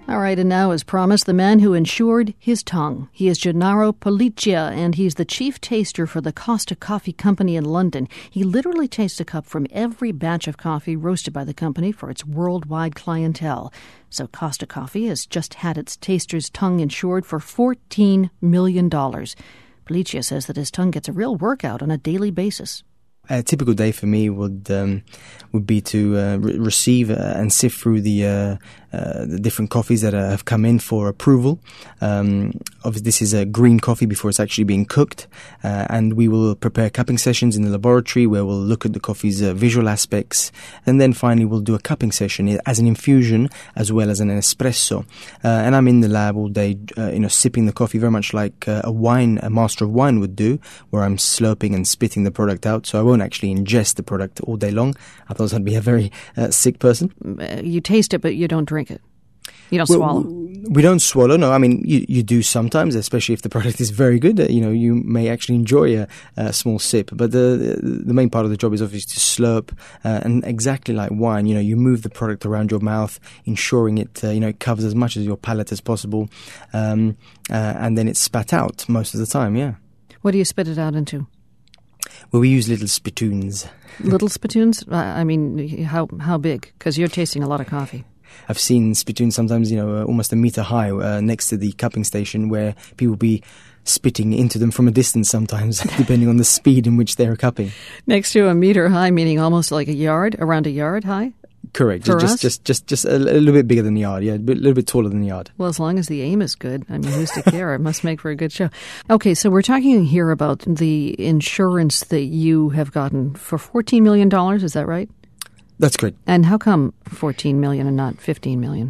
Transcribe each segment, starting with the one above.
All right, and now, as promised, the man who insured his tongue. He is Gennaro Polliccia, and he's the chief taster for the Costa Coffee Company in London. He literally tastes a cup from every batch of coffee roasted by the company for its worldwide clientele. So Costa Coffee has just had its taster's tongue insured for $14 million. Polliccia says that his tongue gets a real workout on a daily basis. A typical day for me would be to receive and sift through the different coffees that have come in for approval. Obviously, this is a green coffee before it's actually being cooked, and we will prepare cupping sessions in the laboratory where we'll look at the coffee's visual aspects, and then finally we'll do a cupping session as an infusion as well as an espresso. And I'm in the lab all day, sipping the coffee very much like a master of wine would do, where I'm slurping and spitting the product out. So I won't actually ingest the product all day long. Otherwise, I'd be a very sick person. You taste it, but you don't drink it. You don't swallow. We don't swallow, no. I mean, you do sometimes, especially if the product is very good. You may actually enjoy a small sip. But the main part of the job is obviously to slurp. And exactly like wine, you move the product around your mouth, ensuring it, it covers as much of your palate as possible. And then it's spat out most of the time, yeah. What do you spit it out into? Well, we use little spittoons. Little spittoons? I mean, how big? Because you're tasting a lot of coffee. I've seen spittoons sometimes, almost a meter high next to the cupping station where people will be spitting into them from a distance sometimes, depending on the speed in which they're cupping. Next to a meter high, meaning almost like around a yard high? Correct. Just a little bit bigger than the yard, yeah, a little bit taller than the yard. Well, as long as the aim is good, I mean, who's to care? It must make for a good show. Okay, so we're talking here about the insurance that you have gotten for $14 million, is that right? That's correct. And how come $14 million and not $15 million?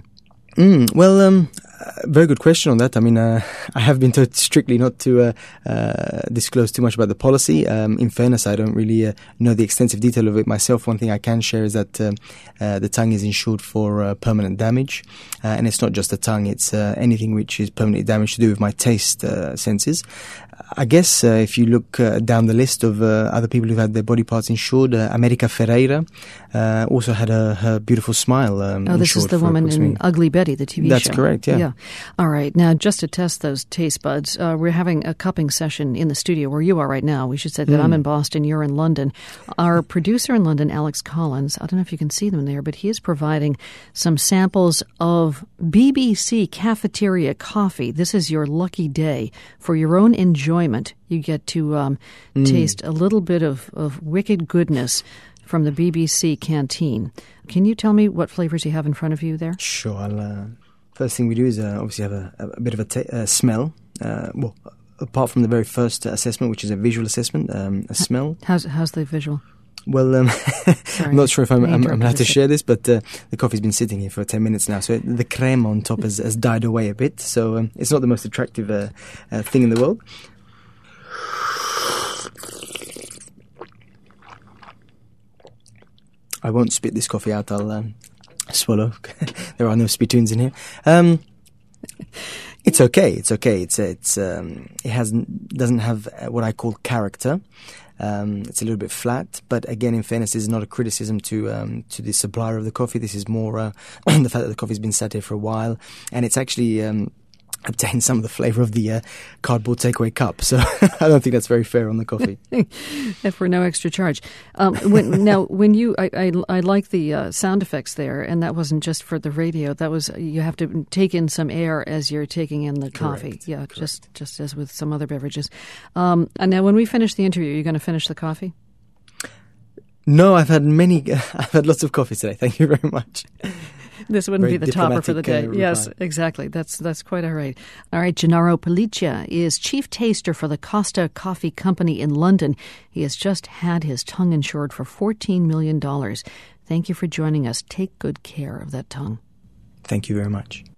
Very good question on that. I mean, I have been told strictly not to disclose too much about the policy. In fairness, I don't really know the extensive detail of it myself. One thing I can share is that the tongue is insured for permanent damage. And it's not just the tongue, it's anything which is permanently damaged to do with my taste senses. I guess if you look down the list of other people who've had their body parts insured, America Ferreira also had her beautiful smile insured. This is the woman in Ugly Betty, the TV show. That's correct, yeah. All right. Now, just to test those taste buds, we're having a cupping session in the studio where you are right now. We should say that I'm in Boston, you're in London. Our producer in London, Alex Collins, I don't know if you can see them there, but he is providing some samples of BBC cafeteria coffee. This is your lucky day. For your own enjoyment, you get to taste a little bit of wicked goodness from the BBC canteen. Can you tell me what flavors you have in front of you there? Sure. First thing we do is obviously have a bit of a smell. Apart from the very first assessment, which is a visual assessment, a smell. How's the visual? Well, I'm not sure if I'm allowed to share this, but the coffee's been sitting here for 10 minutes now, so the creme on top has died away a bit. So it's not the most attractive thing in the world. I won't spit this coffee out. I'll swallow. There are no spittoons in here. It's okay. It doesn't have what I call character. It's a little bit flat, but again, in fairness, this is not a criticism to the supplier of the coffee. This is more the fact that the coffee's been sat here for a while, and it's actually obtained some of the flavour of the cardboard takeaway cup. So I don't think that's very fair on the coffee. For no extra charge. When you, I like the sound effects there, and that wasn't just for the radio. That was, you have to take in some air as you're taking in the coffee. Correct. Yeah, correct. Just as with some other beverages. And now when we finish the interview, you're going to finish the coffee? No, I've had lots of coffee today. Thank you very much. This wouldn't be the topper for the day. Yes, exactly. That's quite all right. All right, Gennaro Polliccia is chief taster for the Costa Coffee Company in London. He has just had his tongue insured for $14 million. Thank you for joining us. Take good care of that tongue. Thank you very much.